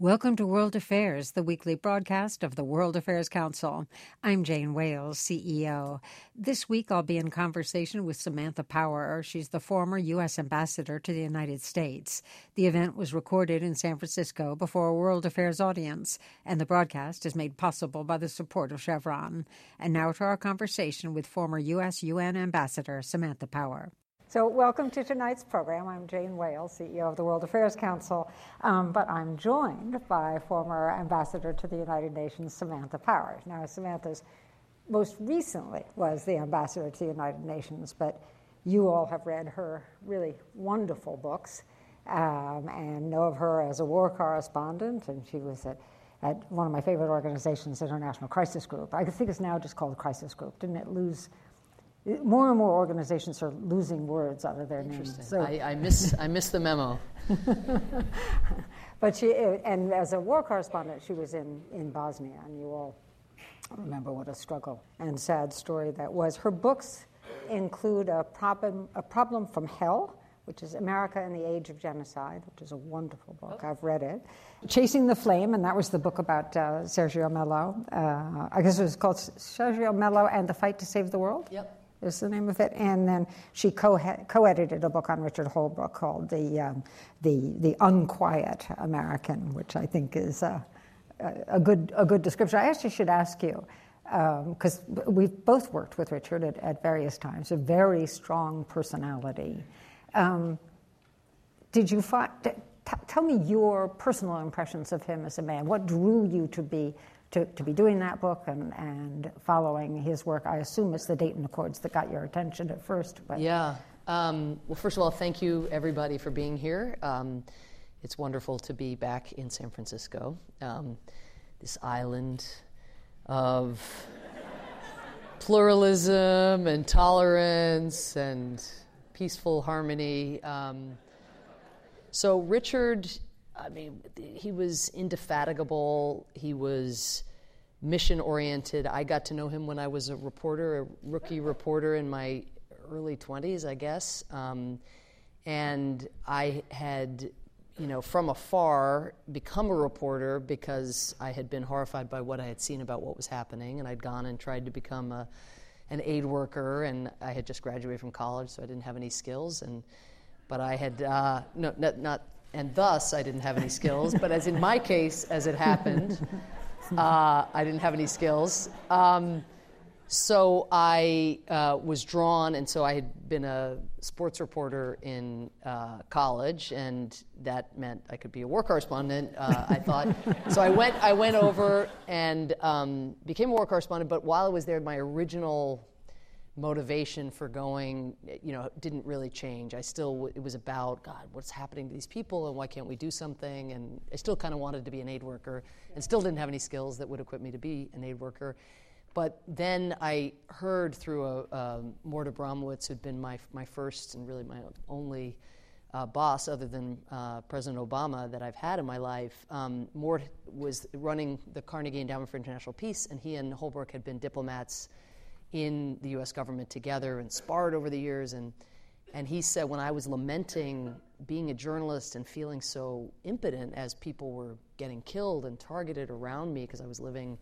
Welcome to World Affairs, the weekly broadcast of the World Affairs Council. I'm Jane Wales, CEO. This week I'll be in conversation with Samantha Power. She's the former U.S. ambassador to the United States. The event was recorded in San Francisco before a World Affairs audience, and the broadcast is made possible by the support of Chevron. And now to our conversation with former U.S. UN Ambassador Samantha Power. So welcome to tonight's program. I'm Jane Wales, CEO of the World Affairs Council, but I'm joined by former Ambassador to the United Nations, Samantha Power. Now, Samantha's most recently was the Ambassador to the United Nations, but you all have read her really wonderful books and know of her as a war correspondent, and she was at one of my favorite organizations, International Crisis Group. I think it's now just called Crisis Group. Didn't it lose? More and more organizations are losing words out of their names. So I miss the memo. But and as a war correspondent, she was in Bosnia, and you all remember what a struggle and sad story that was. Her books include a problem from Hell, which is America in the Age of Genocide, which is a wonderful book. I've read it. Chasing the Flame, and that was the book about Sergio Mello. I guess it was called Sergio Mello and the Fight to Save the World. Yep. Is the name of it. And then she co-edited a book on Richard Holbrooke called The Unquiet American, which I think is a good description. I actually should ask you, because we've both worked with Richard at various times, a very strong personality. Did you find? Tell me your personal impressions of him as a man. What drew you to be doing that book and following his work? I assume it's the Dayton Accords that got your attention at first. But. Yeah. Well, first of all, thank you, everybody, for being here. It's wonderful to be back in San Francisco, this island of pluralism and tolerance and peaceful harmony. So Richard, I mean, he was indefatigable. He was mission-oriented. I got to know him when I was a rookie reporter in my early 20s, I guess. And I had, from afar become a reporter because I had been horrified by what I had seen about what was happening. And I'd gone and tried to become an aid worker, and I had just graduated from college, so I didn't have any skills. But I had, and thus I didn't have any skills, but as in my case, as it happened, I didn't have any skills. So I was drawn, and so I had been a sports reporter in college, and that meant I could be a war correspondent, I thought. So I went over and became a war correspondent, but while I was there, my original motivation for going, didn't really change. It was about, God, what's happening to these people and why can't we do something? And I still kind of wanted to be an aid worker and still didn't have any skills that would equip me to be an aid worker. But then I heard through Mort Abramowitz, who'd been my first and really my only boss other than President Obama that I've had in my life. Mort was running the Carnegie Endowment for International Peace, and he and Holbrooke had been diplomats in the U.S. government together and sparred over the years. And he said, when I was lamenting being a journalist and feeling so impotent as people were getting killed and targeted around me, because I was living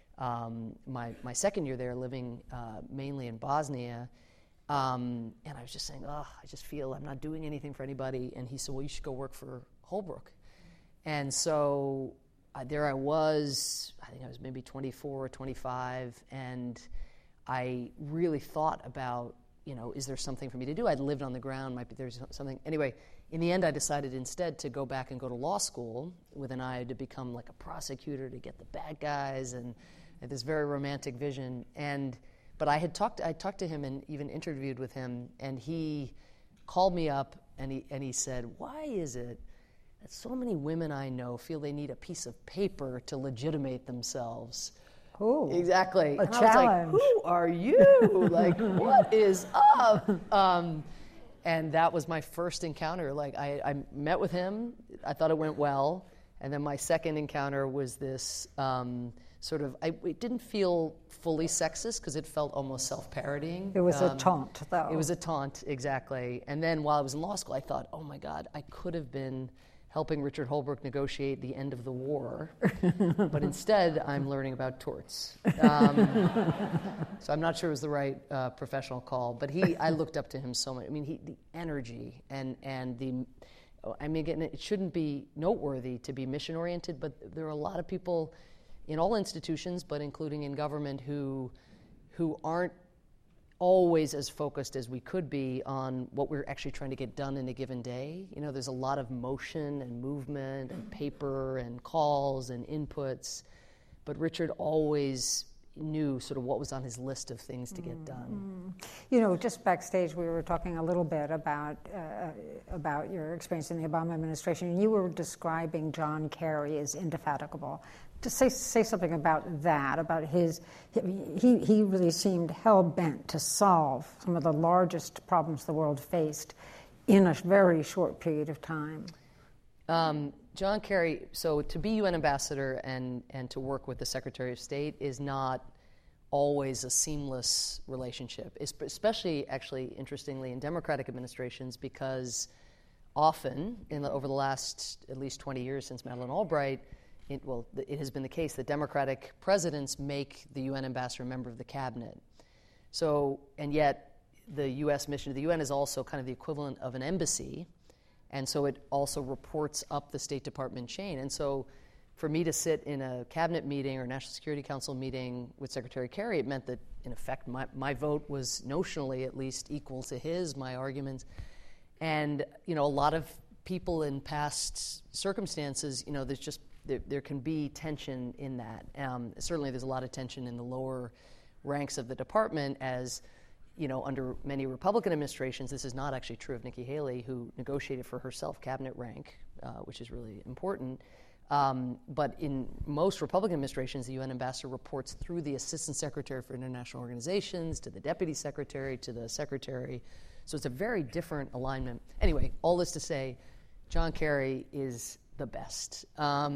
my second year there, living mainly in Bosnia, and I was just saying, I just feel I'm not doing anything for anybody. And he said, well, you should go work for Holbrooke. And so there I was, I think I was maybe 24 or 25, and I really thought about, is there something for me to do? I'd lived on the ground, there's something. Anyway, in the end, I decided instead to go back and go to law school with an eye to become like a prosecutor, to get the bad guys, and this very romantic vision. But I talked to him and even interviewed with him, and he called me up and he said, why is it that so many women I know feel they need a piece of paper to legitimate themselves? Oh, exactly. A challenge. I was like, who are you? Like, what is up? And that was my first encounter. Like, I met with him. I thought it went well. And then my second encounter was this it didn't feel fully sexist because it felt almost self-parodying. It was a taunt, though. It was a taunt, exactly. And then while I was in law school, I thought, oh my God, I could have been helping Richard Holbrooke negotiate the end of the war, but instead I'm learning about torts. So I'm not sure it was the right professional call, but I looked up to him so much. I mean, the energy and again, it shouldn't be noteworthy to be mission-oriented, but there are a lot of people in all institutions, but including in government, who aren't always as focused as we could be on what we're actually trying to get done in a given day. You know, there's a lot of motion and movement and paper and calls and inputs, but Richard always knew sort of what was on his list of things to get done. You know, just backstage, we were talking a little bit about your experience in the Obama administration, and you were describing John Kerry as indefatigable. Just say something about that, about he really seemed hell-bent to solve some of the largest problems the world faced in a very short period of time. John Kerry, so to be UN ambassador and to work with the Secretary of State is not always a seamless relationship, especially, actually, interestingly, in Democratic administrations, because often, over the last at least 20 years since Madeleine Albright, it has been the case that Democratic presidents make the UN ambassador a member of the cabinet. So, and yet the U.S. mission to the UN is also kind of the equivalent of an embassy, and so it also reports up the State Department chain. And so for me to sit in a cabinet meeting or National Security Council meeting with Secretary Kerry, it meant that, in effect, my vote was notionally at least equal to his, my arguments. And, you know, a lot of people in past circumstances, you know, there can be tension in that. Certainly there's a lot of tension in the lower ranks of the department, as, you know, under many Republican administrations. This is not actually true of Nikki Haley, who negotiated for herself cabinet rank, which is really important. But in most Republican administrations, the UN ambassador reports through the Assistant Secretary for International Organizations, to the Deputy Secretary, to the Secretary. So it's a very different alignment. Anyway, all this to say, John Kerry is the best.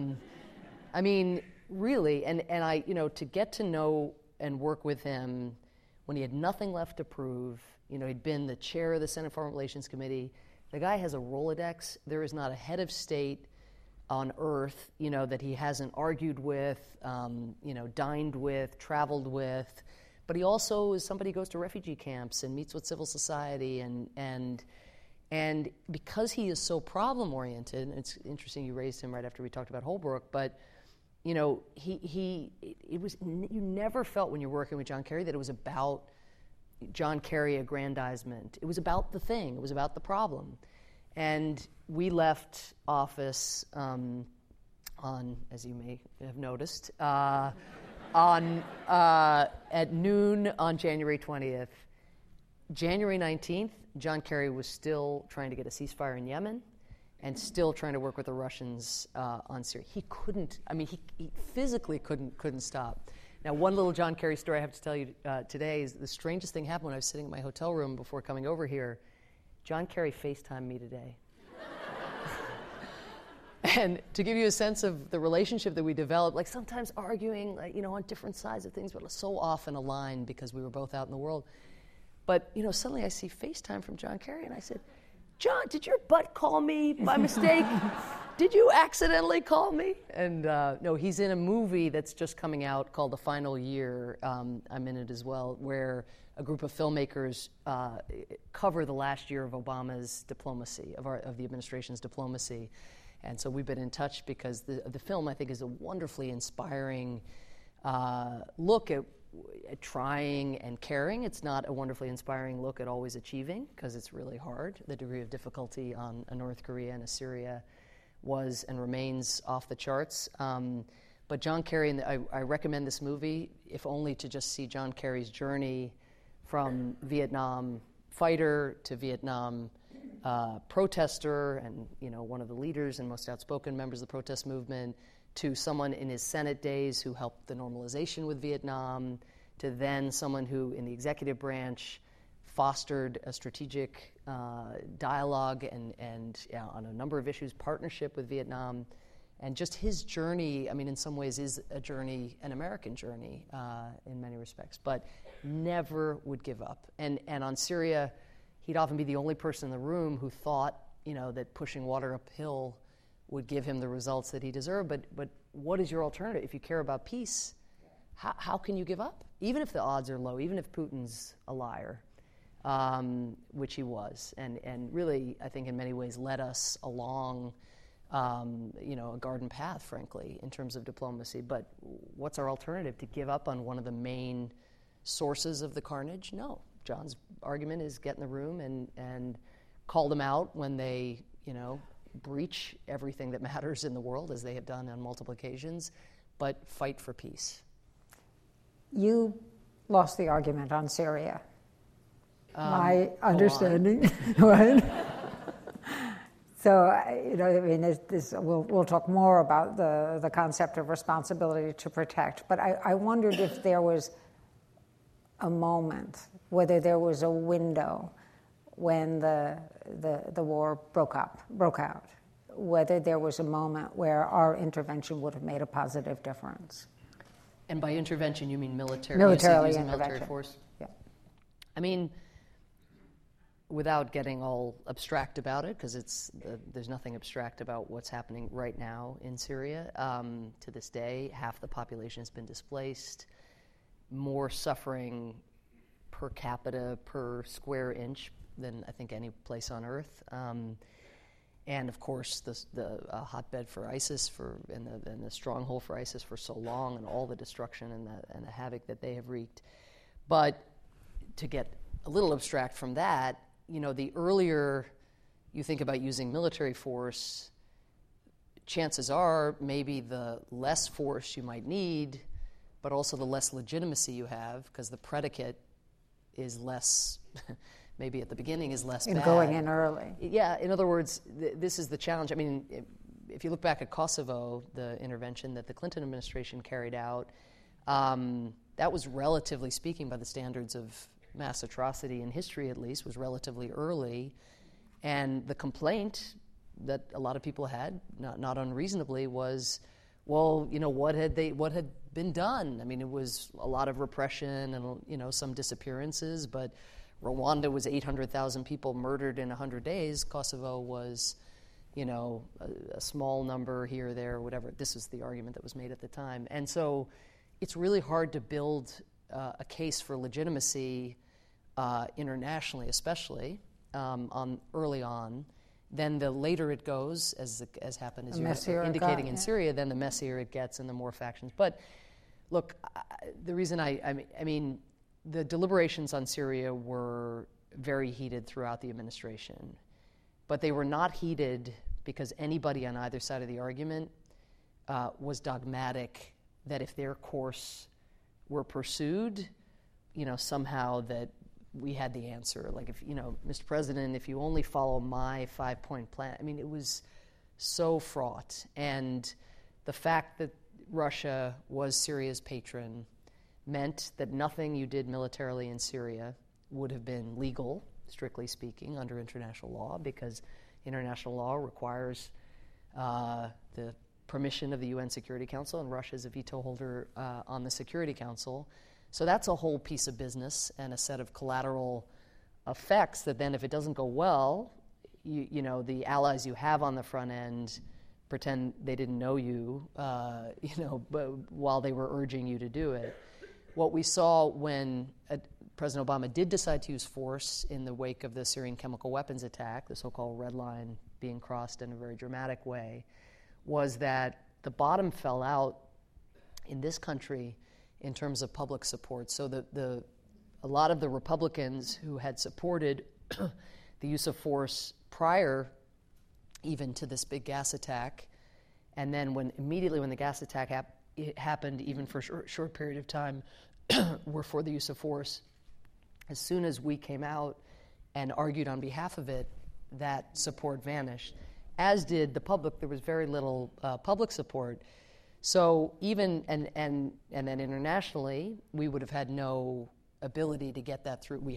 I mean, really, and I, you know, to get to know and work with him when he had nothing left to prove, you know, he'd been the chair of the Senate Foreign Relations Committee. The guy has a Rolodex. There is not a head of state on earth, you know, that he hasn't argued with, you know, dined with, traveled with. But he also is somebody who goes to refugee camps and meets with civil society, and because he is so problem-oriented, and it's interesting you raised him right after we talked about Holbrooke, but, you know, you never felt when you're working with John Kerry that it was about John Kerry aggrandizement. It was about the thing. It was about the problem. And we left office on, as you may have noticed, at noon on January 20th. January 19th, John Kerry was still trying to get a ceasefire in Yemen and still trying to work with the Russians on Syria. He couldn't, I mean, he physically couldn't stop. Now, one little John Kerry story I have to tell you today is the strangest thing happened when I was sitting in my hotel room before coming over here. John Kerry FaceTimed me today. And to give you a sense of the relationship that we developed, like sometimes arguing, like, you know, on different sides of things, but so often aligned because we were both out in the world. But, you know, suddenly I see FaceTime from John Kerry, and I said, John, did your butt call me by mistake? Did you accidentally call me? And no, he's in a movie that's just coming out called The Final Year. I'm in it as well, where a group of filmmakers cover the last year of Obama's diplomacy, of the administration's diplomacy. And so we've been in touch because the film, I think, is a wonderfully inspiring look at trying and caring. It's not a wonderfully inspiring look at always achieving, because it's really hard. The degree of difficulty on a North Korea and a Syria was and remains off the charts. But John Kerry, and I recommend this movie, if only to just see John Kerry's journey from Vietnam fighter to Vietnam protester, and, you know, one of the leaders and most outspoken members of the protest movement, to someone in his Senate days who helped the normalization with Vietnam, to then someone who in the executive branch fostered a strategic dialogue and on a number of issues, partnership with Vietnam. And just his journey, I mean, in some ways is a journey, an American journey in many respects, but never would give up. And on Syria, he'd often be the only person in the room who thought, you know, that pushing water uphill would give him the results that he deserved. But what is your alternative? If you care about peace, how can you give up? Even if the odds are low, even if Putin's a liar, which he was, and really, I think in many ways led us along a garden path, frankly, in terms of diplomacy. But what's our alternative? To give up on one of the main sources of the carnage? No. John's argument is get in the room and call them out when they, breach everything that matters in the world, as they have done on multiple occasions, but fight for peace. You lost the argument on Syria. My understanding, right? So, we'll talk more about the concept of responsibility to protect. But I wondered if there was a moment, whether there was a window when the war broke out, whether there was a moment where our intervention would have made a positive difference. And by intervention, you mean military force? Yeah. I mean, without getting all abstract about it, because there's nothing abstract about what's happening right now in Syria. To this day, half the population has been displaced, more suffering per capita, per square inch than I think any place on earth. And of course, the hotbed for ISIS and the stronghold for ISIS for so long, and all the destruction and the havoc that they have wreaked. But to get a little abstract from that, the earlier you think about using military force, chances are maybe the less force you might need, but also the less legitimacy you have, because the predicate is less, maybe at the beginning is less bad. Going in early. Yeah, in other words, this is the challenge. I mean, if you look back at Kosovo, the intervention that the Clinton administration carried out, that was, relatively speaking, by the standards of mass atrocity in history at least, was relatively early. And the complaint that a lot of people had, not unreasonably, was, well, what had been done? I mean, it was a lot of repression and, some disappearances, but Rwanda was 800,000 people murdered in 100 days. Kosovo was, a small number here or there, whatever. This was the argument that was made at the time. And so it's really hard to build a case for legitimacy internationally, especially early on. Then the later it goes, as happened, as you're indicating in Syria, then the messier it gets and the more factions. But look, the reason I mean, the deliberations on Syria were very heated throughout the administration, but they were not heated because anybody on either side of the argument was dogmatic that if their course were pursued, somehow that we had the answer. Like, if, Mr. President, if you only follow my 5-point plan. I mean, it was so fraught. And the fact that Russia was Syria's patron meant that nothing you did militarily in Syria would have been legal, strictly speaking, under international law, because international law requires the permission of the UN Security Council, and Russia is a veto holder on the Security Council. So that's a whole piece of business and a set of collateral effects that then, if it doesn't go well, the allies you have on the front end pretend they didn't know you, while they were urging you to do it. What we saw when President Obama did decide to use force in the wake of the Syrian chemical weapons attack, the so-called red line being crossed in a very dramatic way, was that the bottom fell out in this country in terms of public support. So a lot of the Republicans who had supported the use of force prior even to this big gas attack, and then immediately when the gas attack happened, even for a short period of time, were for the use of force. As soon as we came out and argued on behalf of it, that support vanished, as did the public. There was very little public support. So even, and then internationally, we would have had no ability to get that through. We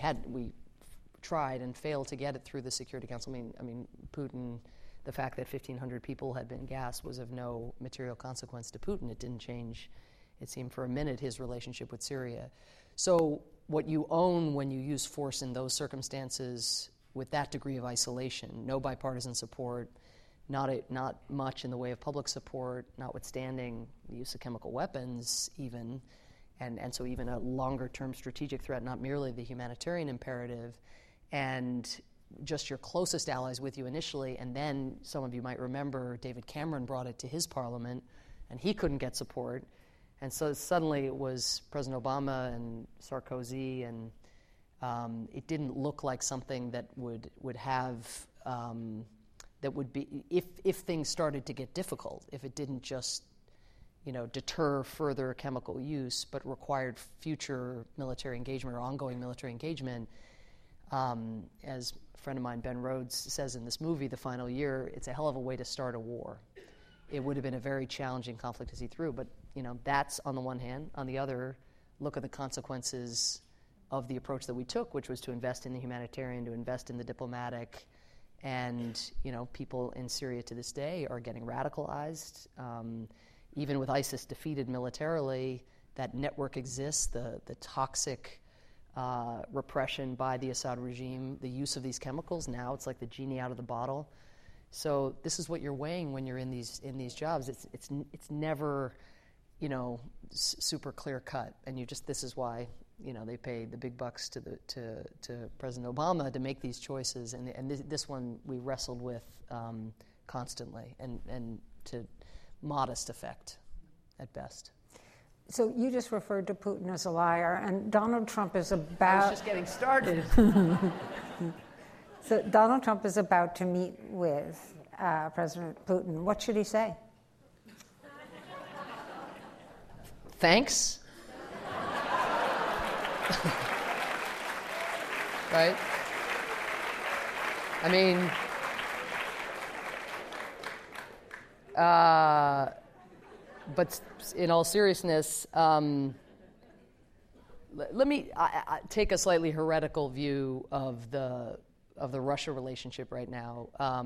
tried and failed to get it through the Security Council. I mean, Putin, the fact that 1,500 people had been gassed was of no material consequence to Putin. It didn't change, it seemed for a minute, his relationship with Syria. So what you own when you use force in those circumstances with that degree of isolation, no bipartisan support, not much in the way of public support, notwithstanding the use of chemical weapons even, and so even a longer-term strategic threat, not merely the humanitarian imperative, and just your closest allies with you initially, and then some of you might remember David Cameron brought it to his parliament, and he couldn't get support, and so suddenly it was President Obama and Sarkozy, and it didn't look like something that would have that would be, if things started to get difficult, if it didn't just, deter further chemical use, but required future military engagement or ongoing military engagement. As a friend of mine, Ben Rhodes, says in this movie, The Final Year, it's a hell of a way to start a war. It would have been a very challenging conflict to see through, but that's on the one hand. On the other, look at the consequences of the approach that we took, which was to invest in the humanitarian, to invest in the diplomatic, and people in Syria to this day are getting radicalized. Even with ISIS defeated militarily, that network exists, the toxic repression by the Assad regime, the use of these chemicals, now it's like the genie out of the bottle. So this is what you're weighing when you're in these jobs. It's never, super clear cut, and this is why they paid the big bucks to President Obama to make these choices, and this one we wrestled with constantly, and to modest effect at best. So you just referred to Putin as a liar, and Donald Trump is about... I was just getting started. So Donald Trump is about to meet with President Putin. What should he say? Thanks. Right? I mean, but in all seriousness, let me take a slightly heretical view of the Russia relationship right now.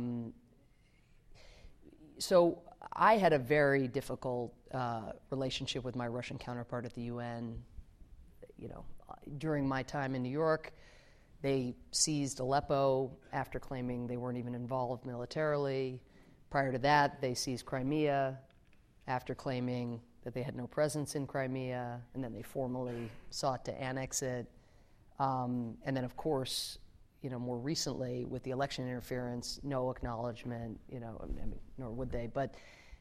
So I had a very difficult relationship with my Russian counterpart at the UN. During my time in New York, they seized Aleppo after claiming they weren't even involved militarily. Prior to that, they seized Crimea after claiming that they had no presence in Crimea, and then they formally sought to annex it. And then, of course, more recently with the election interference, no acknowledgement, nor would they. But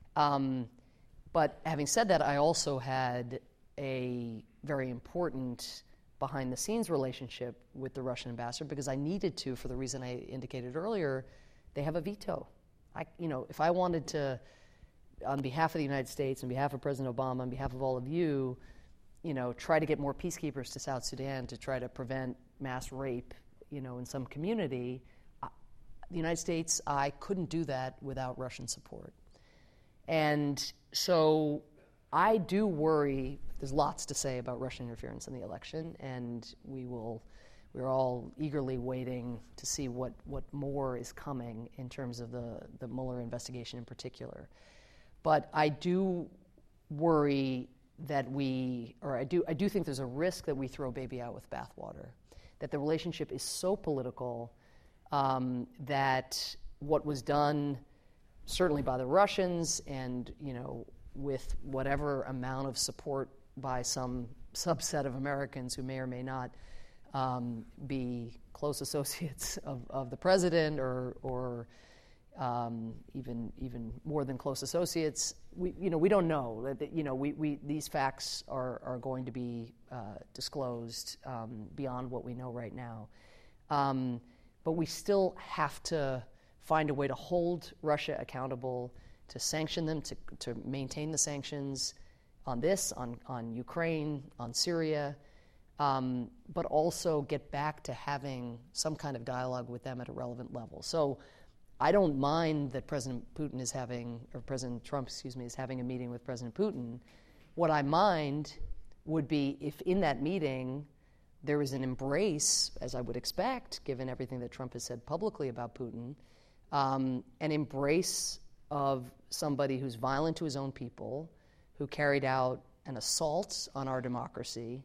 having said that, I also had a very important behind-the-scenes relationship with the Russian ambassador because I needed to, for the reason I indicated earlier. They have a veto. If I wanted to, on behalf of the United States, on behalf of President Obama, on behalf of all of you, try to get more peacekeepers to South Sudan to try to prevent mass rape, in some community, the United States, I couldn't do that without Russian support. And so I do worry. There's lots to say about Russian interference in the election, and we're all eagerly waiting to see what more is coming in terms of the Mueller investigation in particular. But I do worry that I do think there's a risk that we throw baby out with bathwater, that the relationship is so political that what was done, certainly by the Russians and, with whatever amount of support by some subset of Americans who may or may not be close associates of the president or even more than close associates. We don't know. These facts are going to be disclosed beyond what we know right now. But we still have to find a way to hold Russia accountable, to sanction them, to maintain the sanctions on Ukraine, on Syria, but also get back to having some kind of dialogue with them at a relevant level. So I don't mind that President Trump is having a meeting with President Putin. What I mind would be if in that meeting there is an embrace, as I would expect, given everything that Trump has said publicly about Putin, an embrace of somebody who's violent to his own people, who carried out an assault on our democracy,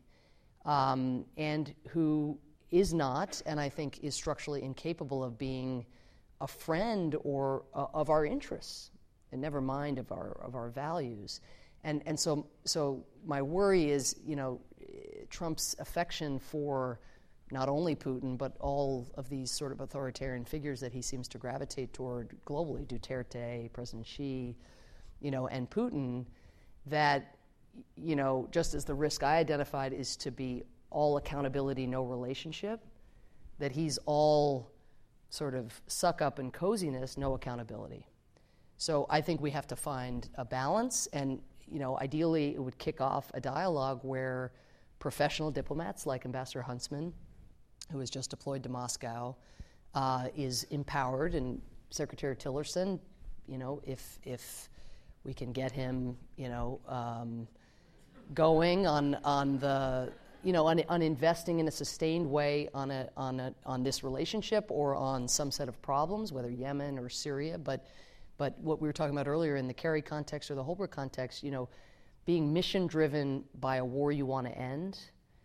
and who is not, and I think is structurally incapable of being a friend or of our interests, and never mind of our values. And so my worry is, Trump's affection for not only Putin, but all of these sort of authoritarian figures that he seems to gravitate toward globally, Duterte, President Xi, and Putin, that, just as the risk I identified is to be all accountability, no relationship, that he's all sort of suck up and coziness, no accountability. So I think we have to find a balance, and ideally it would kick off a dialogue where professional diplomats like Ambassador Huntsman, who was just deployed to Moscow, is empowered, and Secretary Tillerson, if we can get him, going on the, on investing in a sustained way on this relationship or on some set of problems, whether Yemen or Syria, but what we were talking about earlier in the Kerry context or the Holbrooke context, being mission-driven by a war you want to end,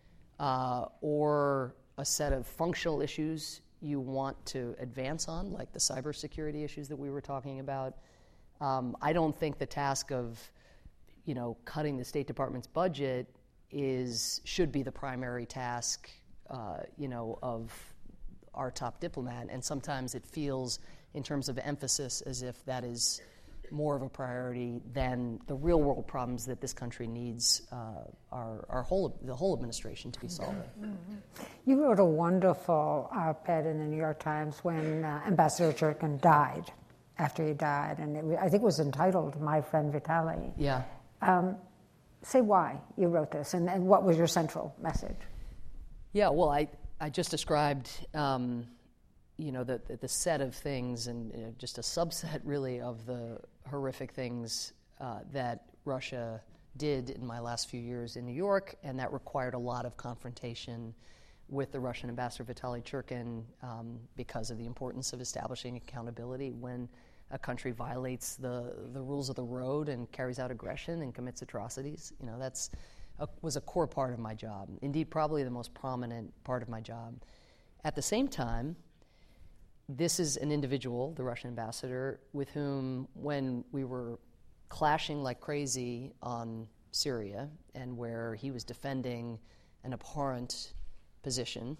or a set of functional issues you want to advance on, like the cybersecurity issues that we were talking about. I don't think the task of, cutting the State Department's budget should be the primary task, of our top diplomat. And sometimes it feels, in terms of emphasis, as if that is more of a priority than the real world problems that this country needs the whole administration to be solving. Mm-hmm. You wrote a wonderful op-ed in the New York Times when Ambassador Churkin died, after he died, and I think it was entitled "My Friend Vitaly." Yeah. Say why you wrote this, and what was your central message? Yeah, well, I just described the set of things, and just a subset really of the horrific things that Russia did in my last few years in New York, and that required a lot of confrontation with the Russian ambassador Vitaly Churkin because of the importance of establishing accountability when a country violates the rules of the road and carries out aggression and commits atrocities. Was a core part of my job. Indeed, probably the most prominent part of my job. At the same time, this is an individual, the Russian ambassador, with whom, when we were clashing like crazy on Syria, and where he was defending an abhorrent position,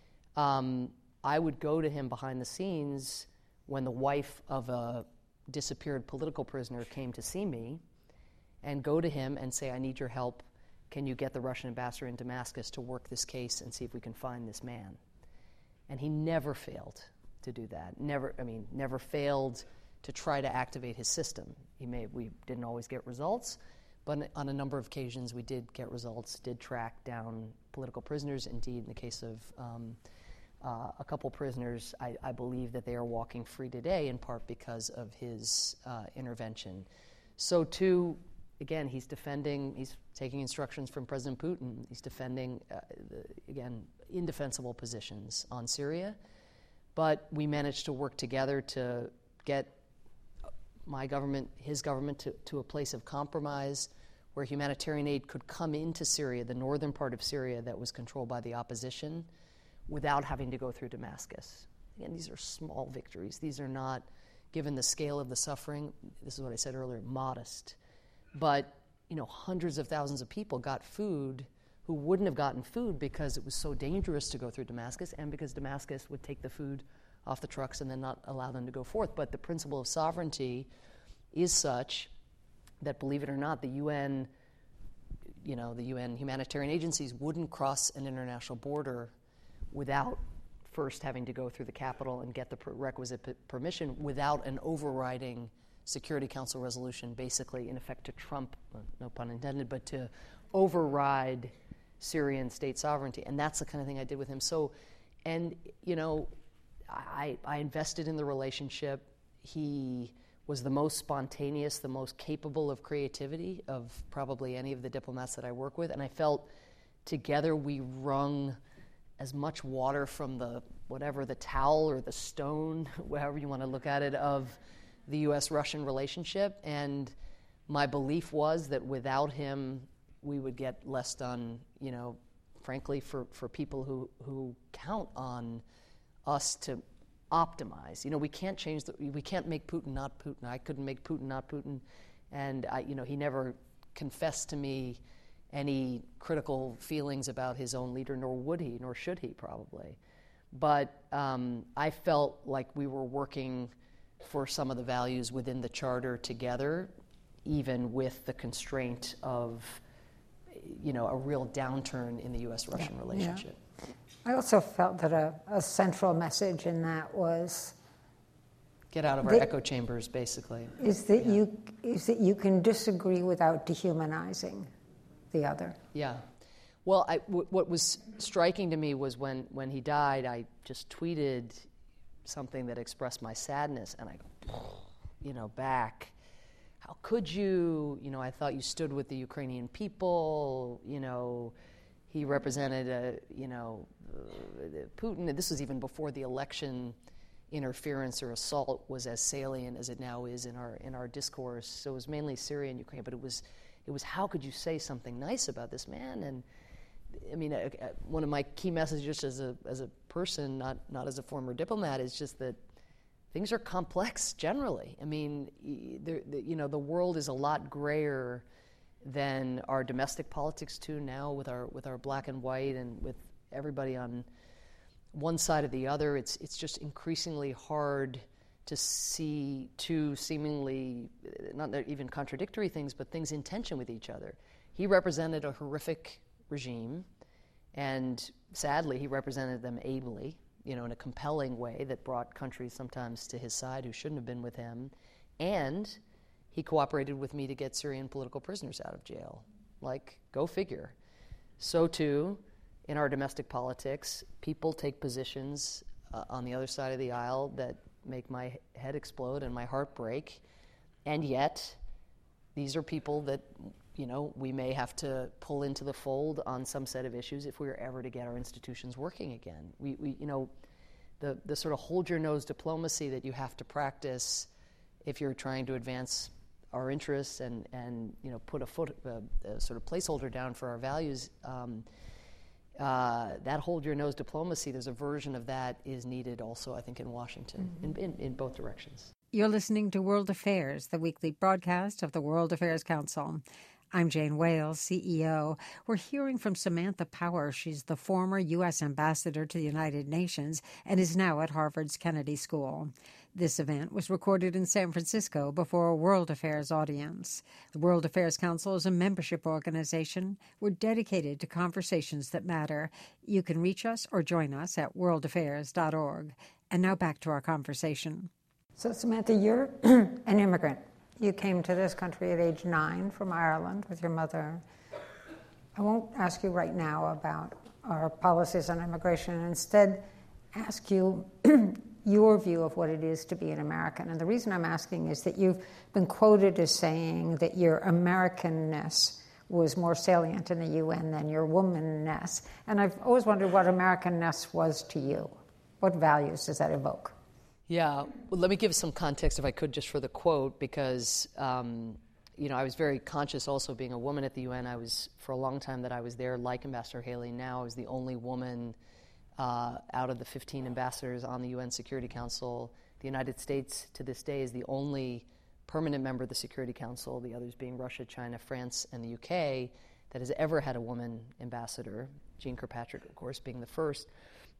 I would go to him behind the scenes when the wife of a disappeared political prisoner came to see me, and go to him and say, "I need your help. Can you get the Russian ambassador in Damascus to work this case and see if we can find this man?" And he never failed to do that. Never failed to try to activate his system. We didn't always get results, but on a number of occasions we did get results, did track down political prisoners. Indeed, in the case of a couple prisoners, I believe that they are walking free today, in part because of his intervention. So too, again, he's taking instructions from President Putin. He's defending, indefensible positions on Syria. But we managed to work together to get my government, his government, to a place of compromise where humanitarian aid could come into Syria, the northern part of Syria that was controlled by the opposition, without having to go through Damascus. Again, these are small victories. These are not, given the scale of the suffering, this is what I said earlier, modest. But, hundreds of thousands of people got food who wouldn't have gotten food because it was so dangerous to go through Damascus, and because Damascus would take the food off the trucks and then not allow them to go forth. But the principle of sovereignty is such that, believe it or not, the UN humanitarian agencies wouldn't cross an international border without first having to go through the Capitol and get the requisite permission, without an overriding Security Council resolution, basically, in effect, to trump, no pun intended, but to override Syrian state sovereignty. And that's the kind of thing I did with him. So, and, I invested in the relationship. He was the most spontaneous, the most capable of creativity of probably any of the diplomats that I work with. And I felt together we wrung as much water from the towel or the stone, however you want to look at it, of the U.S.-Russian relationship. And my belief was that without him, we would get less done, frankly, for people who count on us to optimize. We can't we can't make Putin not Putin. I couldn't make Putin not Putin, and he never confessed to me any critical feelings about his own leader, nor would he, nor should he probably. But I felt like we were working for some of the values within the Charter together, even with the constraint of, a real downturn in the U.S.-Russian relationship. Yeah. I also felt that a central message in that was get out of our echo chambers, basically. Is that you can disagree without dehumanizing the other. Yeah. Well, what was striking to me was when he died, I just tweeted something that expressed my sadness, and I go, back. How could you? I thought you stood with the Ukrainian people. He represented Putin. And this was even before the election interference or assault was as salient as it now is in our discourse. So it was mainly Syria and Ukraine, but it was how could you say something nice about this man? And I mean, one of my key messages as a person, not as a former diplomat, is just that things are complex generally. I mean, the world is a lot grayer than our domestic politics too now, with our black and white and with everybody on one side or the other. It's just increasingly hard to see two seemingly not even contradictory things, but things in tension with each other. He represented a horrific regime, and sadly, he represented them ably, in a compelling way that brought countries sometimes to his side who shouldn't have been with him, and he cooperated with me to get Syrian political prisoners out of jail. Like, go figure. So too, in our domestic politics, people take positions on the other side of the aisle that make my head explode and my heart break, and yet these are people that we may have to pull into the fold on some set of issues if we are ever to get our institutions working again. The sort of hold your nose diplomacy that you have to practice if you're trying to advance our interests and put a sort of placeholder down for our values. That hold your nose diplomacy, there's a version of that is needed also, I think, in Washington, in both directions. You're listening to World Affairs, the weekly broadcast of the World Affairs Council. I'm Jane Wales, CEO. We're hearing from Samantha Power. She's the former U.S. ambassador to the United Nations and is now at Harvard's Kennedy School. This event was recorded in San Francisco before a World Affairs audience. The World Affairs Council is a membership organization. We're dedicated to conversations that matter. You can reach us or join us at worldaffairs.org. And now back to our conversation. So, Samantha, you're an immigrant. You came to this country at age 9 from Ireland with your mother. I won't ask you right now about our policies on immigration, and instead ask you your view of what it is to be an American. And the reason I'm asking is that you've been quoted as saying that your Americanness was more salient in the UN than your womanness. And I've always wondered what Americanness was to you. What values does that evoke? Yeah, well, let me give some context, if I could, just for the quote, because I was very conscious also being a woman at the UN. I was, for a long time that I was there, like Ambassador Haley now, I was the only woman out of the 15 ambassadors on the UN Security Council. The United States, to this day, is the only permanent member of the Security Council, the others being Russia, China, France, and the UK, that has ever had a woman ambassador, Jeane Kirkpatrick, of course, being the first.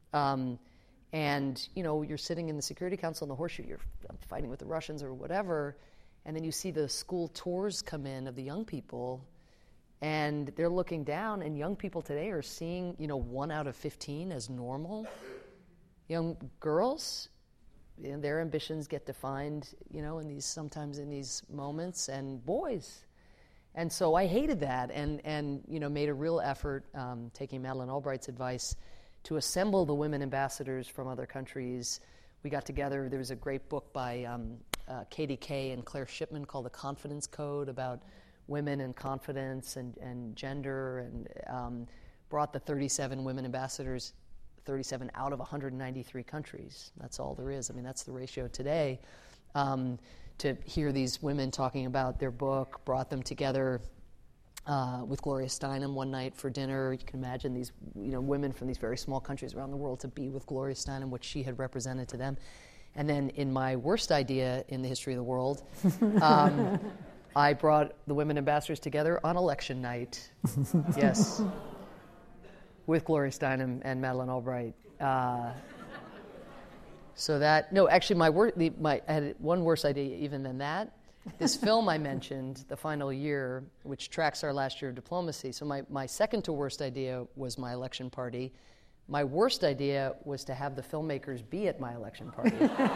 And, you're sitting in the Security Council in the horseshoe, you're fighting with the Russians or whatever, and then you see the school tours come in of the young people, and they're looking down, and young people today are seeing, 1 out of 15 as normal. Young girls, their ambitions get defined, sometimes in these moments, and boys. And so I hated that and made a real effort, taking Madeleine Albright's advice, to assemble the women ambassadors from other countries. We got together. There was a great book by Katie Kay and Claire Shipman called The Confidence Code about women and confidence and gender, and brought the 37 women ambassadors, 37 out of 193 countries. That's all there is. I mean, that's the ratio today. To hear these women talking about their book, brought them together with Gloria Steinem one night for dinner. You can imagine these, women from these very small countries around the world to be with Gloria Steinem, what she had represented to them. And then in my worst idea in the history of the world, I brought the women ambassadors together on election night. Yes. With Gloria Steinem and Madeleine Albright. I had one worse idea even than that. This film I mentioned, The Final Year, which tracks our last year of diplomacy. So my second to worst idea was my election party. My worst idea was to have the filmmakers be at my election party.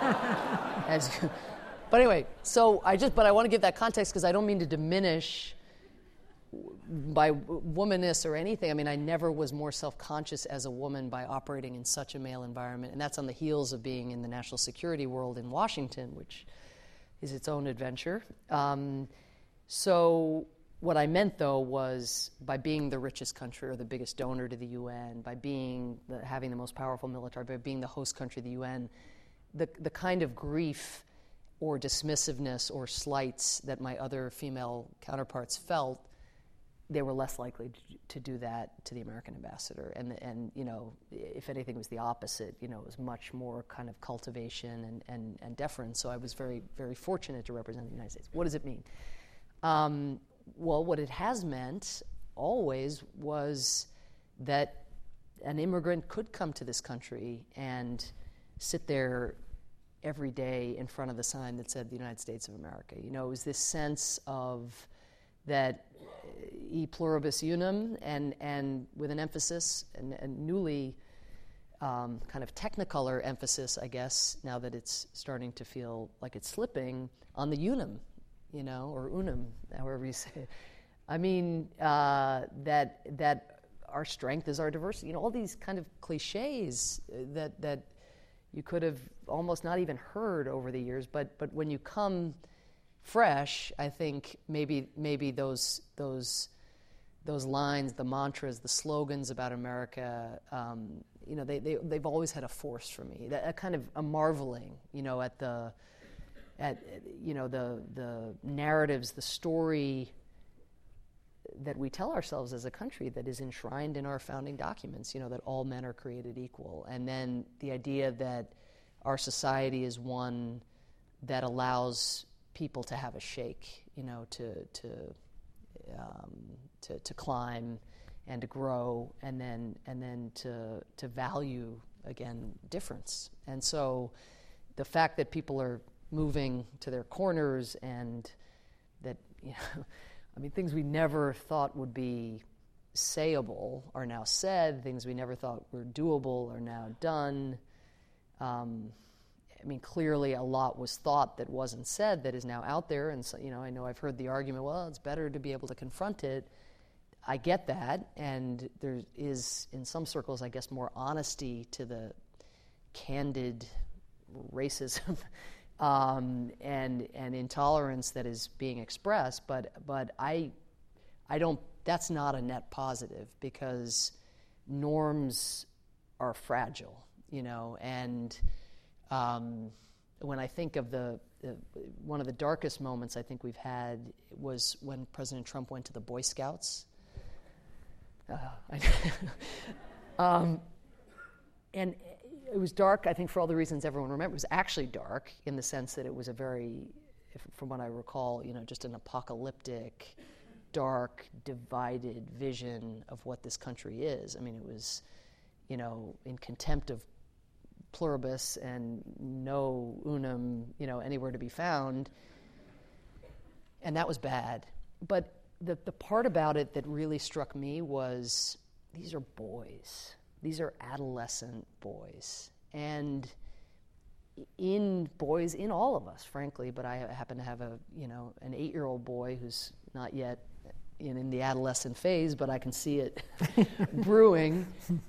But anyway, but I want to give that context because I don't mean to diminish by womanness or anything. I mean, I never was more self-conscious as a woman by operating in such a male environment. And that's on the heels of being in the national security world in Washington, which is its own adventure. So what I meant, though, was by being the richest country or the biggest donor to the UN, by having the most powerful military, by being the host country of the UN, the kind of grief or dismissiveness or slights that my other female counterparts felt, they were less likely to do that to the American ambassador. And if anything, it was the opposite. It was much more kind of cultivation and deference. So I was very, very fortunate to represent the United States. What does it mean? Well, what it has meant always was that an immigrant could come to this country and sit there every day in front of the sign that said the United States of America. It was this sense of that e pluribus unum, and with an emphasis, and newly kind of technicolor emphasis, I guess, now that it's starting to feel like it's slipping, on the unum, or unum, however you say it. I mean, that our strength is our diversity. All these kind of cliches that you could have almost not even heard over the years, but when you come fresh, I think maybe those lines, the mantras, the slogans about America, they've always had a force for me. That kind of a marveling, at the narratives, the story that we tell ourselves as a country that is enshrined in our founding documents, that all men are created equal. And then the idea that our society is one that allows people to have a shake, to climb and to grow, and then to value, again, difference. And so the fact that people are moving to their corners and that, things we never thought would be sayable are now said, things we never thought were doable are now done. Clearly a lot was thought that wasn't said that is now out there, and so, I know I've heard the argument, well, it's better to be able to confront it. I get that, and there is, in some circles, I guess, more honesty to the candid racism and intolerance that is being expressed, but I don't. That's not a net positive, because norms are fragile, and when I think of one of the darkest moments I think we've had was when President Trump went to the Boy Scouts. And it was dark, I think, for all the reasons everyone remembers. It was actually dark in the sense that it was a very, from what I recall, just an apocalyptic, dark, divided vision of what this country is. It was, in contempt of pluribus and no unum, anywhere to be found. And that was bad. But the part about it that really struck me was these are boys. These are adolescent boys. And in all of us, frankly, but I happen to have an 8-year-old boy who's not yet in the adolescent phase, but I can see it brewing.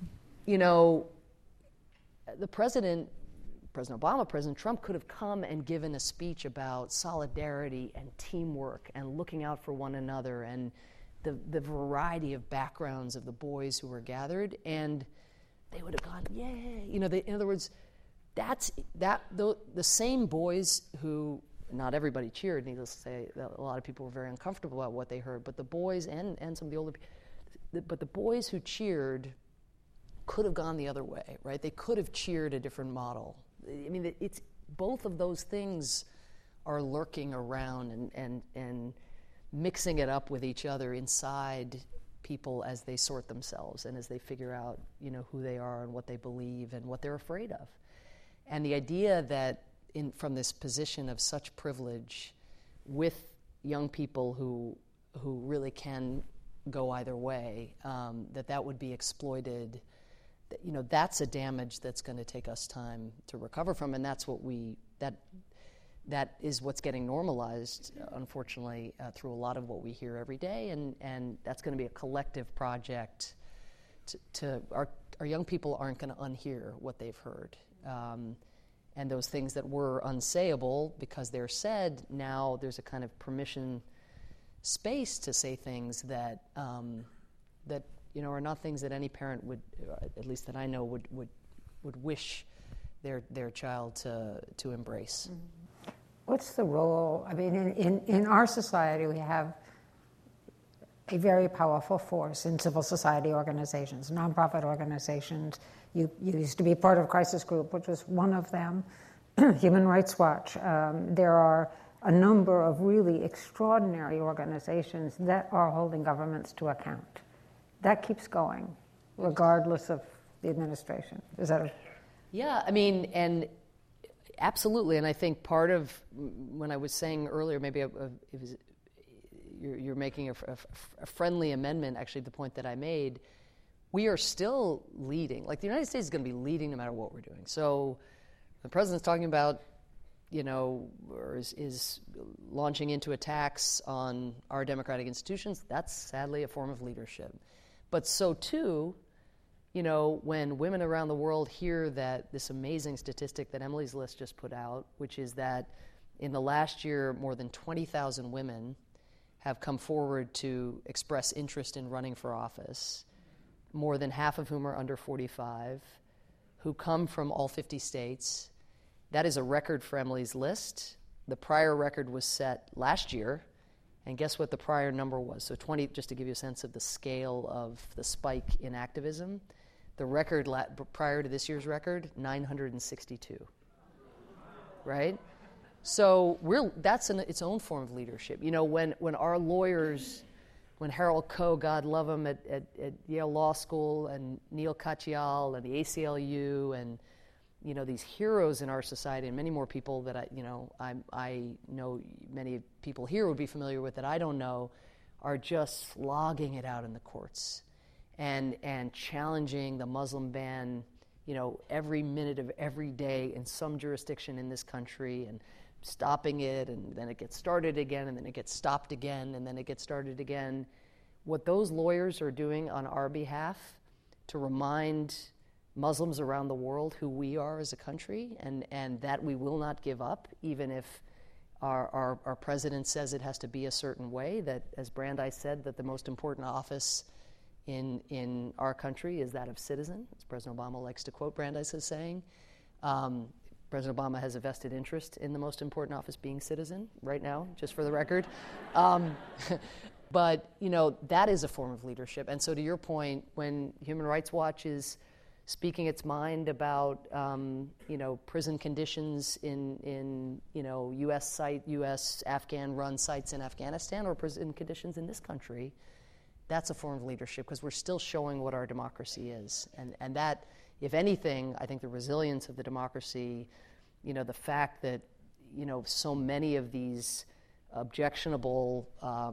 The President Obama, President Trump could have come and given a speech about solidarity and teamwork and looking out for one another and the variety of backgrounds of the boys who were gathered, and they would have gone, yay! In other words, the same boys who not everybody cheered, needless to say. A lot of people were very uncomfortable about what they heard, but the boys and some of the older people, but the boys who cheered could have gone the other way, right? They could have cheered a different model. I mean, it's both of those things are lurking around and mixing it up with each other inside people as they sort themselves and as they figure out, who they are and what they believe and what they're afraid of. And the idea that from this position of such privilege with young people who really can go either way, that would be exploited, that's a damage that's going to take us time to recover from, and that's what that is what's getting normalized, unfortunately, through a lot of what we hear every day, and that's going to be a collective project. Our young people aren't going to unhear what they've heard, and those things that were unsayable because they're said, now there's a kind of permission space to say things that are not things that any parent would, at least that I know, would wish their child to embrace. Mm-hmm. What's the role? I mean, in our society, we have a very powerful force in civil society organizations, nonprofit organizations. You used to be part of Crisis Group, which was one of them, Human Rights Watch. There are a number of really extraordinary organizations that are holding governments to account. That keeps going, regardless of the administration. Is that Yeah, I mean, and absolutely, and I think part of when I was saying earlier, maybe you're making a friendly amendment, actually, the point that I made, we are still leading. Like, the United States is going to be leading no matter what we're doing. So the president's talking about, or is launching into attacks on our democratic institutions. That's sadly a form of leadership. But so too, when women around the world hear that this amazing statistic that Emily's List just put out, which is that in the last year, more than 20,000 women have come forward to express interest in running for office, more than half of whom are under 45, who come from all 50 states. That is a record for Emily's List. The prior record was set last year, and guess what the prior number was? So 20, just to give you a sense of the scale of the spike in activism. The record prior to this year's record, 962, right? So that's its own form of leadership. When our lawyers, when Harold Koh, God love him, at Yale Law School, and Neil Katyal and the ACLU, and these heroes in our society, and many more people that I know many people here would be familiar with that I don't know, are just slogging it out in the courts. And challenging the Muslim ban, every minute of every day in some jurisdiction in this country, and stopping it, and then it gets started again, and then it gets stopped again, and then it gets started again. What those lawyers are doing on our behalf to remind Muslims around the world who we are as a country, and that we will not give up, even if our president says it has to be a certain way, that, as Brandeis said, that the most important office in our country is that of citizen, as President Obama likes to quote Brandeis as saying. President Obama has a vested interest in the most important office being citizen right now, just for the record. But, that is a form of leadership. And so to your point, when Human Rights Watch is speaking its mind about, prison conditions in U.S. Afghan-run sites in Afghanistan, or prison conditions in this country, that's a form of leadership, because we're still showing what our democracy is. And that, if anything, I think the resilience of the democracy, the fact that, so many of these objectionable,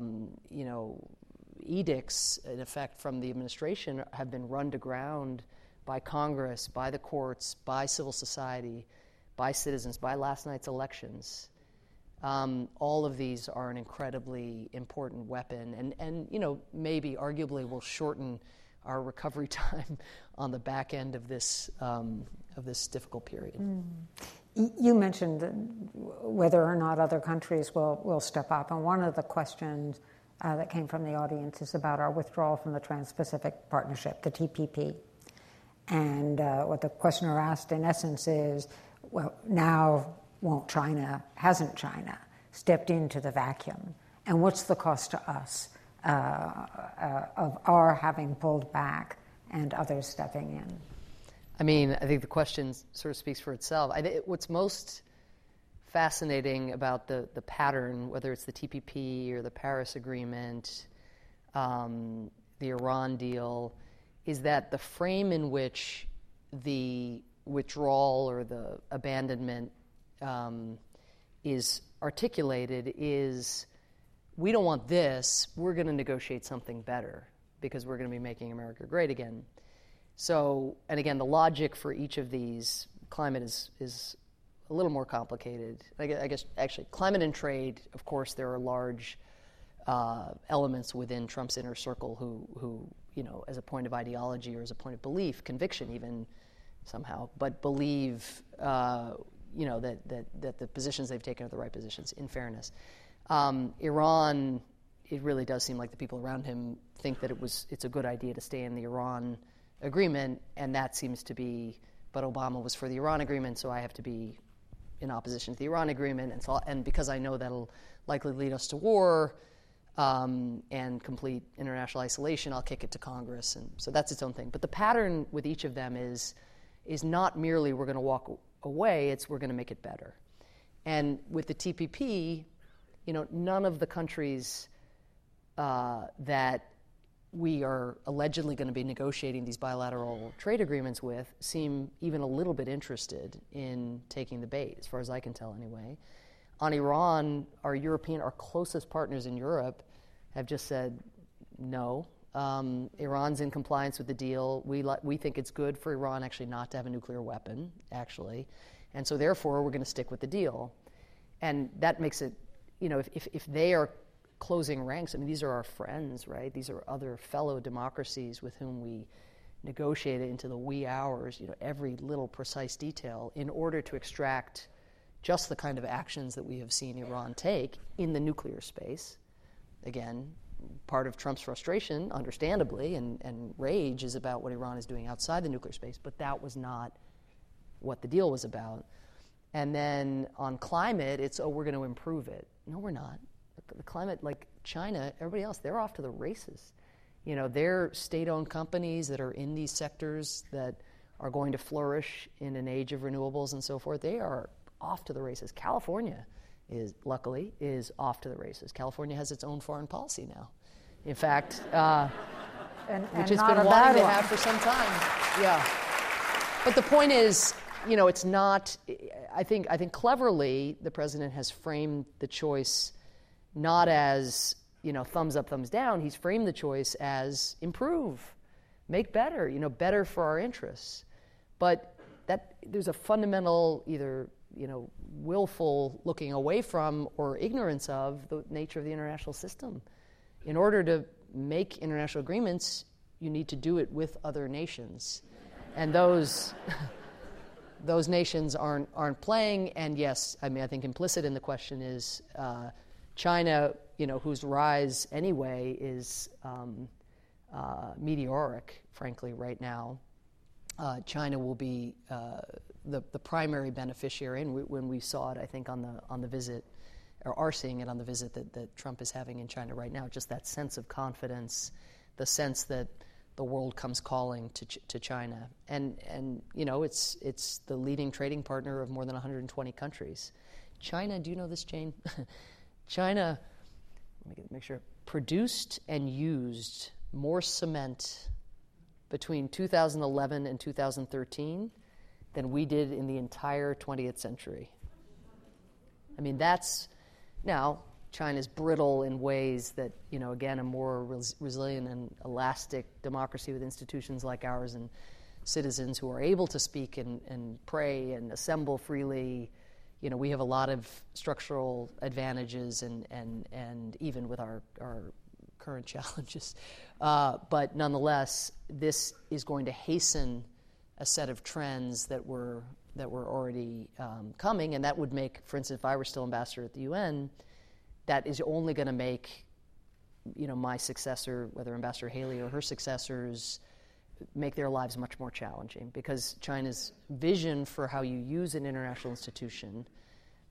edicts, in effect, from the administration have been run to ground by Congress, by the courts, by civil society, by citizens, by last night's elections. All of these are an incredibly important weapon, and maybe arguably will shorten our recovery time on the back end of this difficult period. You mentioned whether or not other countries will step up, and one of the questions that came from the audience is about our withdrawal from the Trans-Pacific Partnership, the TPP. And what the questioner asked, in essence, is, well, now hasn't China stepped into the vacuum? And what's the cost to us of our having pulled back and others stepping in? I mean, I think the question sort of speaks for itself. What's most fascinating about the pattern, whether it's the TPP or the Paris Agreement, the Iran deal, is that the frame in which the withdrawal or the abandonment is articulated is, we don't want this, we're going to negotiate something better because we're going to be making America great again. So, and again, the logic for each of these, climate is a little more complicated. I guess actually, climate and trade, of course, there are large elements within Trump's inner circle who, as a point of ideology or as a point of belief, conviction even somehow, but believe, that the positions they've taken are the right positions, in fairness. Iran, it really does seem like the people around him think that it's a good idea to stay in the Iran agreement, and that seems to be, but Obama was for the Iran agreement, so I have to be in opposition to the Iran agreement, and because I know that'll likely lead us to war and complete international isolation, I'll kick it to Congress, and so that's its own thing. But the pattern with each of them is not merely we're going to walk away, it's we're going to make it better. And with the TPP, none of the countries that we are allegedly going to be negotiating these bilateral trade agreements with seem even a little bit interested in taking the bait, as far as I can tell anyway. On Iran, our closest partners in Europe have just said no. Iran's in compliance with the deal. We think it's good for Iran actually not to have a nuclear weapon, actually. And so therefore, we're going to stick with the deal. And that makes it, if they are closing ranks, I mean, these are our friends, right? These are other fellow democracies with whom we negotiated into the wee hours, every little precise detail in order to extract just the kind of actions that we have seen Iran take in the nuclear space. Again, part of Trump's frustration, understandably, and rage is about what Iran is doing outside the nuclear space, but that was not what the deal was about. And then on climate, it's, we're going to improve it. No, we're not. The climate, like China, everybody else, they're off to the races. They're state-owned companies that are in these sectors that are going to flourish in an age of renewables and so forth. They are off to the races. California luckily is off to the races. California has its own foreign policy now. In fact, which it's been wanting to have for some time. Yeah. But the point is, it's not, I think cleverly the president has framed the choice not as, thumbs up, thumbs down. He's framed the choice as improve, make better, better for our interests. But that there's a fundamental either, willful looking away from or ignorance of the nature of the international system. In order to make international agreements, you need to do it with other nations. And those nations aren't playing. And yes, I think implicit in the question is China, whose rise anyway is meteoric, frankly, right now. China will be the primary beneficiary, and when we saw it, I think, on the visit, or are seeing it on the visit that Trump is having in China right now, just that sense of confidence, the sense that the world comes calling to China. And it's the leading trading partner of more than 120 countries. China, do you know this, Jane? China, let me make sure, produced and used more cement between 2011 and 2013 than we did in the entire 20th century. I mean, now, China's brittle in ways that, again, a more resilient and elastic democracy with institutions like ours and citizens who are able to speak and pray and assemble freely. We have a lot of structural advantages and even with our current challenges. But nonetheless, this is going to hasten a set of trends that were already coming, and that would make, for instance, if I were still ambassador at the UN, that is only going to make, my successor, whether Ambassador Haley or her successors, make their lives much more challenging, because China's vision for how you use an international institution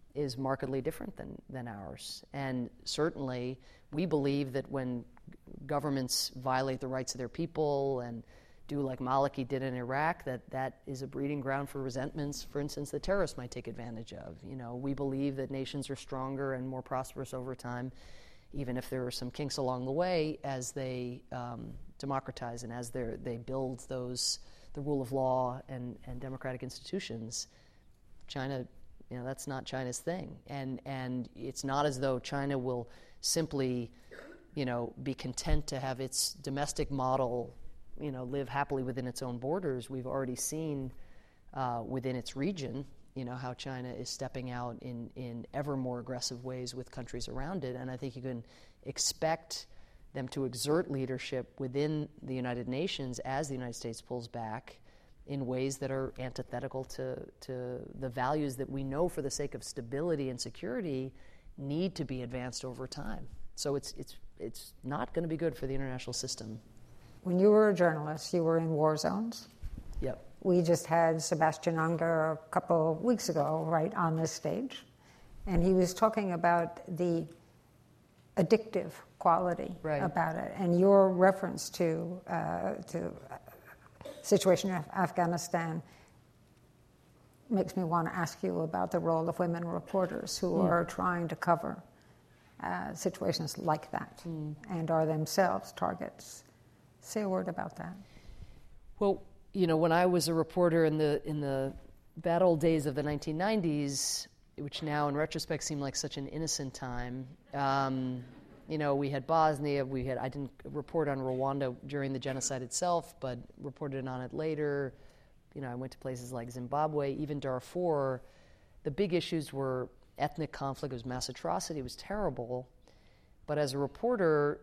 is markedly different than ours. And certainly we believe that when governments violate the rights of their people and do like Maliki did in Iraq, that is a breeding ground for resentments, for instance, that terrorists might take advantage of. We believe that nations are stronger and more prosperous over time, even if there are some kinks along the way, as they democratize and as they build the rule of law and democratic institutions. China, that's not China's thing. And it's not as though China will simply, be content to have its domestic model, live happily within its own borders. We've already seen within its region, how China is stepping out in ever more aggressive ways with countries around it. And I think you can expect them to exert leadership within the United Nations as the United States pulls back in ways that are antithetical to the values that we know, for the sake of stability and security, need to be advanced over time. So it's not going to be good for the international system. When you were a journalist, you were in war zones. Yep. We just had Sebastian Unger a couple of weeks ago, right, on this stage, and he was talking about the addictive quality about it, and your reference to situation in Afghanistan makes me want to ask you about the role of women reporters who are trying to cover situations like that and are themselves targets. Say a word about that. Well, when I was a reporter in the bad old days of the 1990s, which now in retrospect seem like such an innocent time, we had Bosnia, I didn't report on Rwanda during the genocide itself, but reported on it later. I went to places like Zimbabwe, even Darfur. The big issues were ethnic conflict. It was mass atrocity. It was terrible. But as a reporter,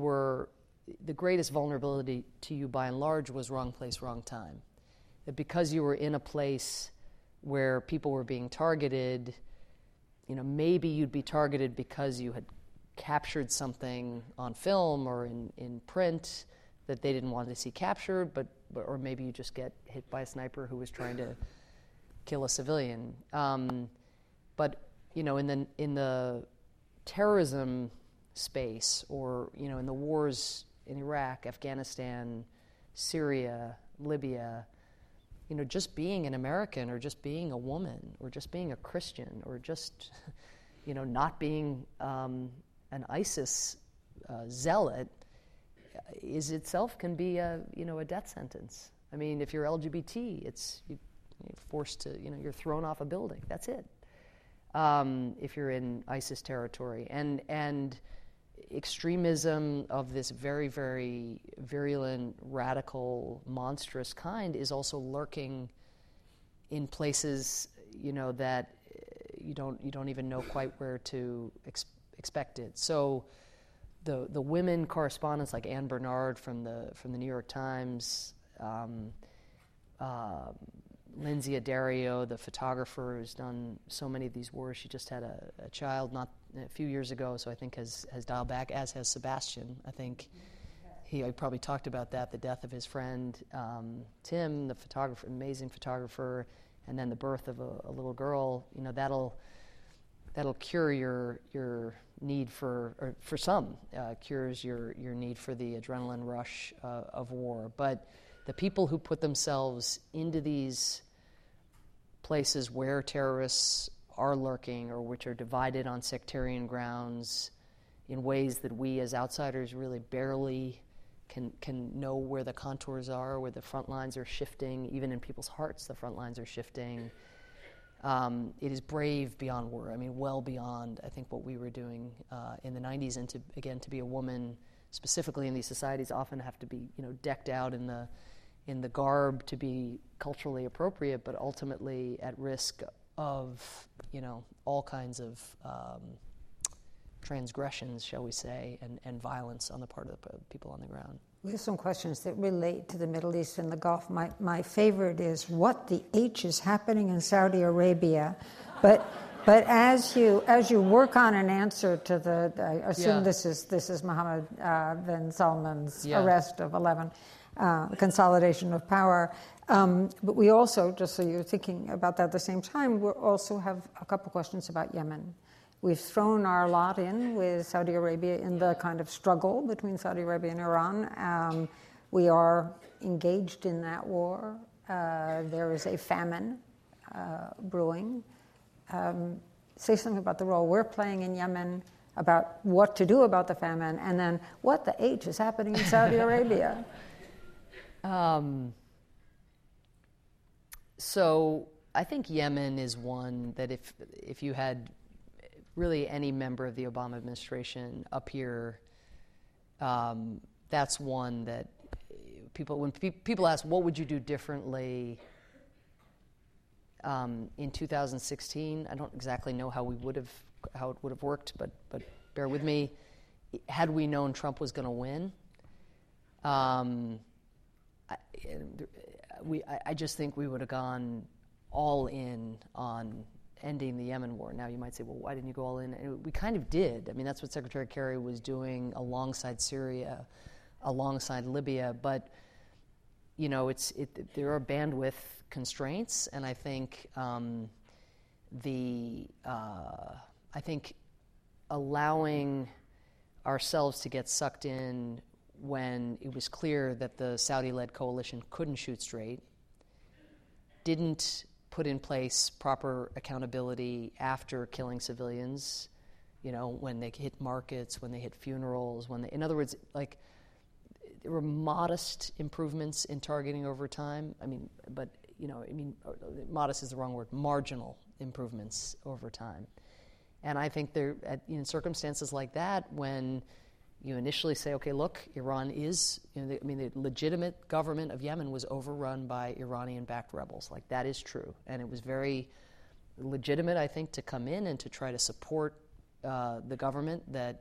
the greatest vulnerability to you by and large was wrong place, wrong time. That because you were in a place where people were being targeted, maybe you'd be targeted because you had captured something on film or in print that they didn't want to see captured, or maybe you just get hit by a sniper who was trying to kill a civilian. But in the terrorism space, or in the wars in Iraq, Afghanistan, Syria, Libya, just being an American, or just being a woman, or just being a Christian, or just not being an ISIS zealot is itself can be a death sentence. I mean, if you're LGBT, you're forced to, you're thrown off a building. That's it. If you're in ISIS territory, and extremism of this very, very virulent, radical, monstrous kind is also lurking in places, that you don't even know quite where to expect it. So the women correspondents like Ann Bernard from the New York Times, Lindsay Addario, the photographer who's done so many of these wars. She just had a child not a few years ago, so I think has dialed back, as has Sebastian. I think he probably talked about that, the death of his friend Tim, the photographer, amazing photographer, and then the birth of a little girl. That'll cure your need for some, cures your need for the adrenaline rush of war. But the people who put themselves into these places where terrorists are lurking, or which are divided on sectarian grounds in ways that we as outsiders really barely can know where the contours are, where the front lines are shifting. Even in people's hearts, the front lines are shifting. It is brave beyond word. I mean, well beyond, I think, what we were doing in the 90s. And to be a woman, specifically in these societies, often have to be, decked out in the garb to be culturally appropriate, but ultimately at risk of, all kinds of transgressions, shall we say, and violence on the part of the people on the ground. We have some questions that relate to the Middle East and the Gulf. My favorite is, what the H is happening in Saudi Arabia? But But as you work on an answer to I assume this is Mohammed bin Salman's arrest of 11, consolidation of power. But we also, just so you're thinking about that at the same time, we also have a couple questions about Yemen. We've thrown our lot in with Saudi Arabia in the kind of struggle between Saudi Arabia and Iran. We are engaged in that war. There is a famine brewing. Say something about the role we're playing in Yemen, about what to do about the famine, and then what the H is happening in Saudi Arabia. So I think Yemen is one that if you had really any member of the Obama administration up here, that's one that when people ask, what would you do differently in 2016, I don't exactly know how it would have worked, but bear with me. Had we known Trump was going to win, I just think we would have gone all in on ending the Yemen war. Now you might say, well, why didn't you go all in? And we kind of did. I mean, that's what Secretary Kerry was doing alongside Syria, alongside Libya. But you know, there are bandwidth constraints, and I think I think allowing ourselves to get sucked in when it was clear that the Saudi-led coalition couldn't shoot straight, didn't put in place proper accountability after killing civilians, you know, when they hit markets, when they hit funerals, in other words, like, there were modest improvements in targeting over time. I mean, but, you know, modest is the wrong word, marginal improvements over time. And I think in circumstances like that, when you initially say, okay, look, Iran is, the legitimate government of Yemen was overrun by Iranian-backed rebels. Like, that is true. And it was very legitimate, I think, to come in and to try to support the government that,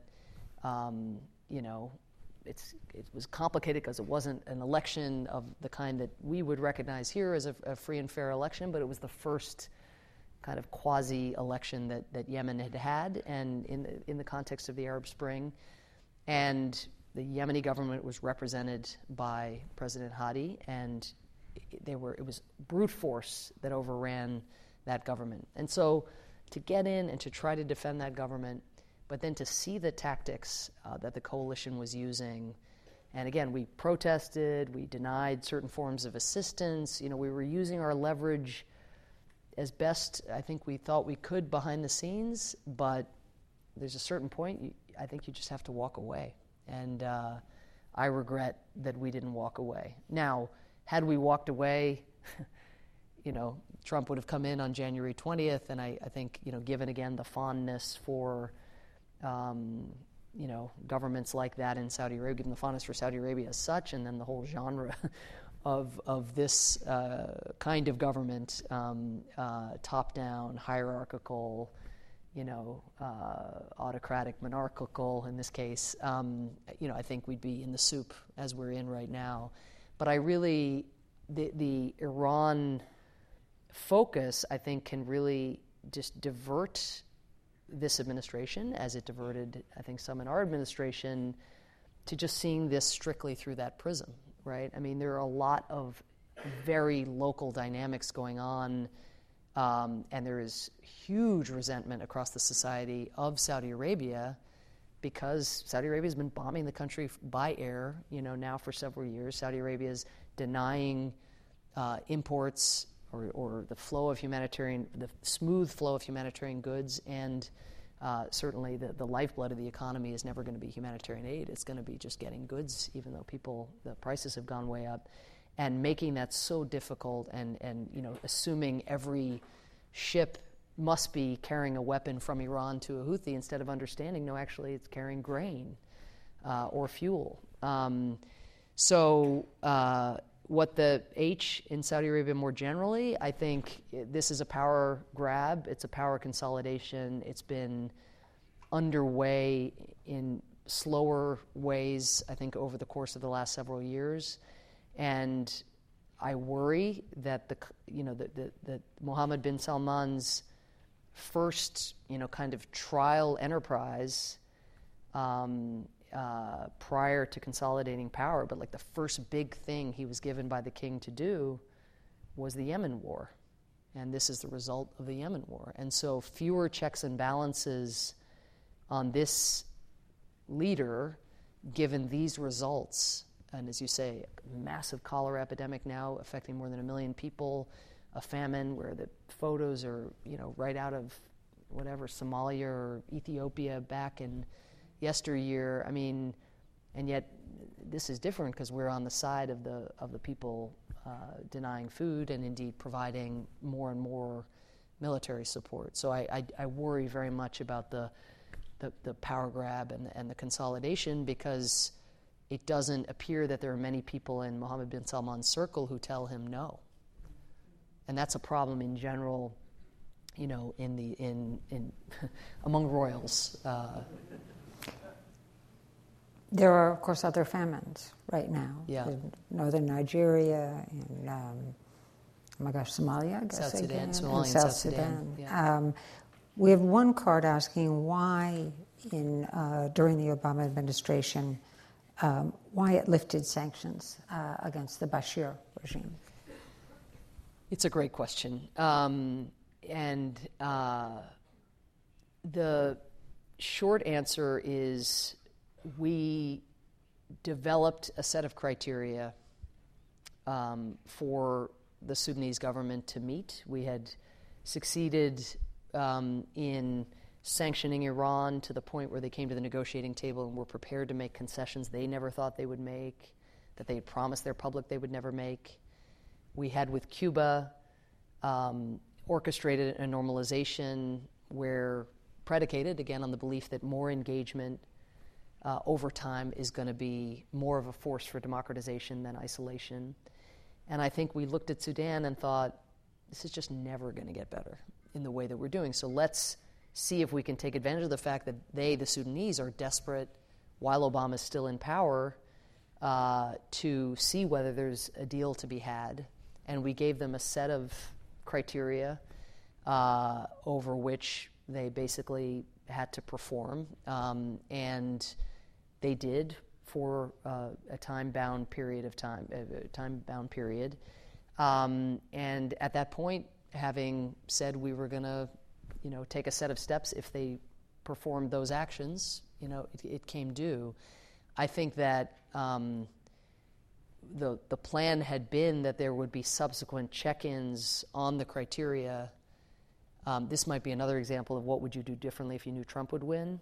it was complicated because it wasn't an election of the kind that we would recognize here as a free and fair election, but it was the first kind of quasi-election that Yemen had, and in the context of the Arab Spring. And the Yemeni government was represented by President Hadi, and it was brute force that overran that government. And so to get in and to try to defend that government, but then to see the tactics that the coalition was using, and again, we protested, we denied certain forms of assistance, we were using our leverage as best I think we thought we could behind the scenes, but there's a certain point I think you just have to walk away. And I regret that we didn't walk away. Now, had we walked away, Trump would have come in on January 20th, and I think, given again the fondness for, governments like that in Saudi Arabia, given the fondness for Saudi Arabia as such, and then the whole genre of this kind of government, top-down, hierarchical, autocratic, monarchical in this case, I think we'd be in the soup as we're in right now. But I really, the Iran focus, I think, can really just divert this administration, as it diverted, I think, some in our administration, to just seeing this strictly through that prism, right? I mean, there are a lot of very local dynamics going on, and there is huge resentment across the society of Saudi Arabia because Saudi Arabia has been bombing the country by air, now for several years. Saudi Arabia is denying imports or the smooth flow of humanitarian goods, and certainly the lifeblood of the economy is never going to be humanitarian aid. It's going to be just getting goods, even though the prices have gone way up. And making that so difficult, and assuming every ship must be carrying a weapon from Iran to a Houthi, instead of understanding, no, actually it's carrying grain or fuel. What the H in Saudi Arabia more generally, I think this is a power grab. It's a power consolidation. It's been underway in slower ways, I think, over the course of the last several years. And I worry that that Mohammed bin Salman's first, kind of trial enterprise prior to consolidating power, but like the first big thing he was given by the king to do was the Yemen War. And this is the result of the Yemen War. And so fewer checks and balances on this leader, given these results, and as you say, a massive cholera epidemic now affecting more than 1 million people, a famine where the photos are, right out of whatever, Somalia or Ethiopia back in yesteryear. I mean, and yet this is different because we're on the side of the people denying food and indeed providing more and more military support. So I worry very much about the power grab and the consolidation, because it doesn't appear that there are many people in Mohammed bin Salman's circle who tell him no. And that's a problem in general, in among royals. There are, of course, other famines right now. Yeah. In northern Nigeria, in, Somalia, I guess. South Sudan, Somalia and South Sudan. Yeah. We have one card asking why, during the Obama administration, why it lifted sanctions against the Bashir regime. It's a great question. And the short answer is we developed a set of criteria for the Sudanese government to meet. We had succeeded in sanctioning Iran to the point where they came to the negotiating table and were prepared to make concessions they never thought they would make, that they had promised their public they would never make. We had with Cuba orchestrated a normalization where predicated, again, on the belief that more engagement over time is going to be more of a force for democratization than isolation. And I think we looked at Sudan and thought, this is just never going to get better in the way that we're doing. So let's see if we can take advantage of the fact that they, the Sudanese, are desperate while Obama is still in power to see whether there's a deal to be had. And we gave them a set of criteria over which they basically had to perform. And they did for a time-bound period of time, and at that point, having said we were going to, take a set of steps if they performed those actions, it came due. I think that the plan had been that there would be subsequent check-ins on the criteria. This might be another example of what would you do differently if you knew Trump would win.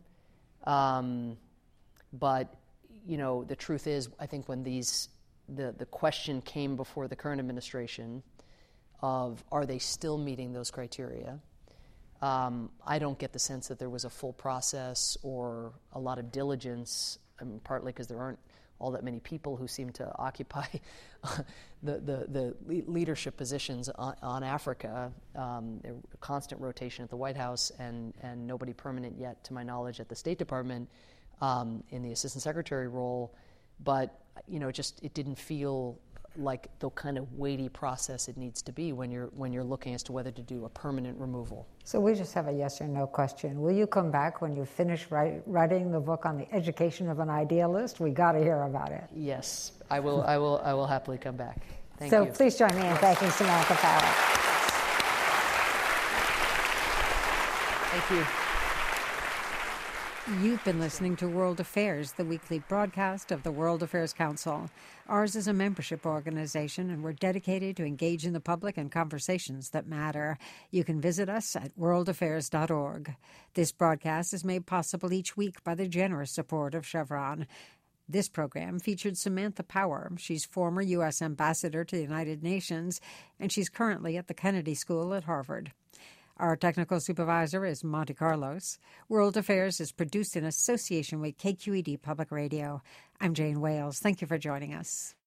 But, the truth is, I think when the question came before the current administration of are they still meeting those criteria, I don't get the sense that there was a full process or a lot of diligence, partly because there aren't all that many people who seem to occupy the leadership positions on Africa. Constant rotation at the White House and nobody permanent yet, to my knowledge, at the State Department in the Assistant Secretary role. But, it didn't feel like the kind of weighty process it needs to be when you're looking as to whether to do a permanent removal. So we just have a yes or no question. Will you come back when you finish writing the book on the education of an idealist? We got to hear about it. Yes, I will happily come back. Thank you. So please join me in thanking Samantha Power. Thank you. You've been listening to World Affairs, the weekly broadcast of the World Affairs Council. Ours is a membership organization, and we're dedicated to engaging the public in conversations that matter. You can visit us at worldaffairs.org. This broadcast is made possible each week by the generous support of Chevron. This program featured Samantha Power. She's former U.S. ambassador to the United Nations, and she's currently at the Kennedy School at Harvard. Our technical supervisor is Monte Carlos. World Affairs is produced in association with KQED Public Radio. I'm Jane Wales. Thank you for joining us.